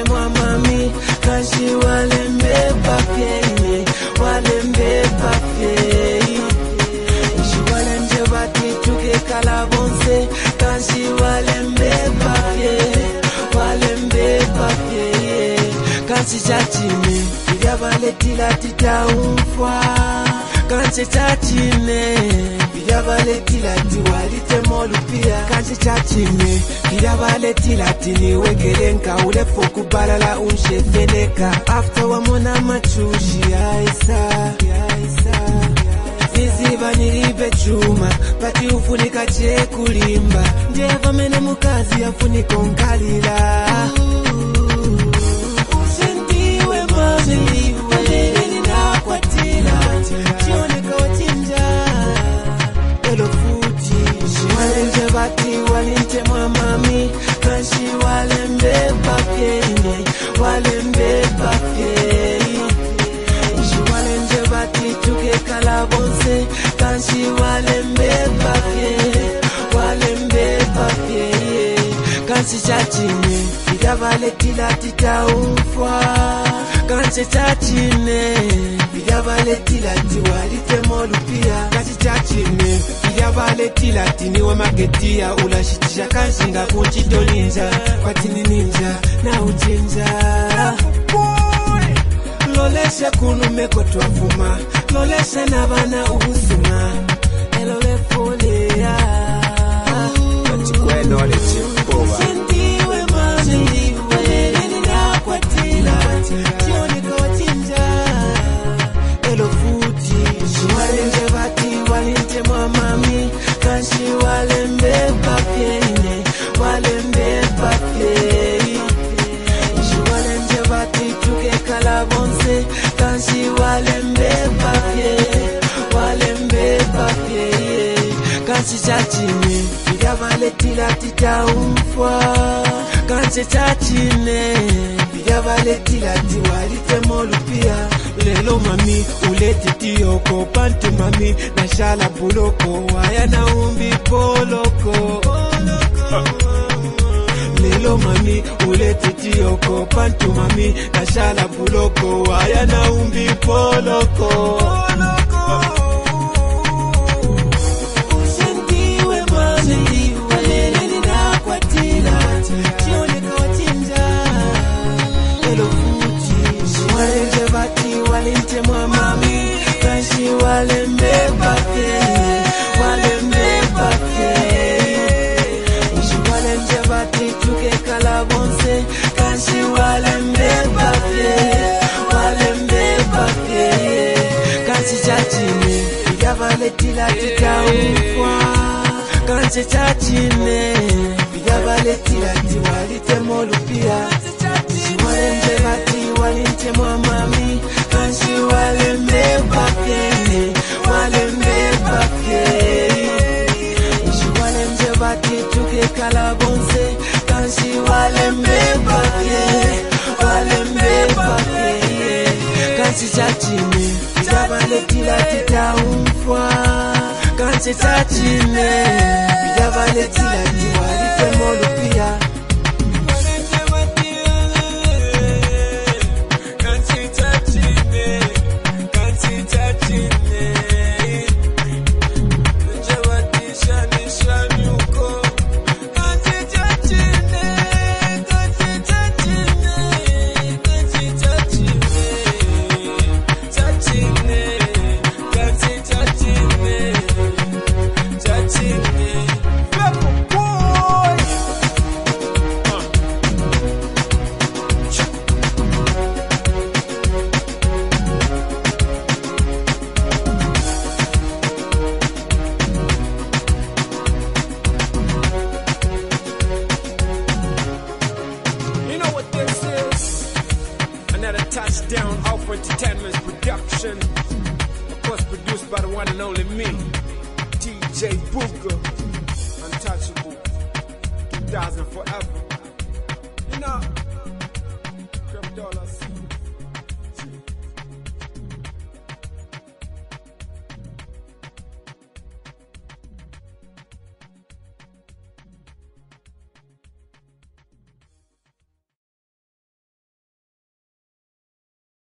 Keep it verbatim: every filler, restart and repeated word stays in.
mwa mami kanshi walembe papye walembe papye Kanshi walembe bati tuke kalabonse kanshi walembe papye walembe papye Kanshi chachine Yabaletila titaumfwa Kanshi chachine Yabaletila tiwalite molupia Kanshi chachine Yabaletila tiniwekele nka ulefu kubalala unshefeneka After wamona machushi yaisa Yaisa Niziba nilibe chuma Pati ufunika che kulimba Ndeva mene mukazi afuniko nkalila Walinte mwa mami kanshi walembe papye walembe papye Kanshi walembe bati tuke kalabonse kanshi walembe papye walembe papye Kanshi chachine Yabaletila titaumfwa Kanshi chachine Yabaletila tiwalite molupia Kanshi chachine Yabaletila tiniwe maketia ulashitisha kanshi nga kunchito ninja Kwatini ninja na ujinja Loleshe kunu meko tuafuma Loleshe nabana uhusuma Elole folea Katikwe nole chimpowa Sentiwe mami Walele na kwatila Tione kawatinja Elo futi Walenje bati walinte mwa mami Kanshi walembe papye walembe papye Kanshi walembe bati tuke kalabonse Kanshi walembe papye walembe papye Kanshi chachine Yabaletila titaumfwa Kanshi chachine Yabaletila tiwalite molupia Lelo mami ulete tiyoko pantu mami na shala buloko waya na umbi poloko Lelo mami ulete tiyoko pantu mami na shala buloko waya na umbi poloko Usentiwe mami walele na kwatila Tione kawatinja Lelo futi Walenje bati walinte mwa mami Kanshi walembe papye walembe papye Kanshi walenje bati tuke kalabonse Kanshi walembe papye walembe papye Kanshi chachine Yabaletila titaumfwa Kanshi chachine Yabaletila tiwalite molupia Kanshi walembe bati walinte mwa mami Kanshi walembe papye walembe papye Kanshi walembe bati tuke kalabonse Kanshi walembe papye walembe papye Kanshi chachine Yabaletila titaumfwa Kanshi chachine Yabaletila tiwalite molupia Touchdown Alpha Entertainment's production. Of course, produced by the one and only me, D J Booker, Untouchable, two thousand forever.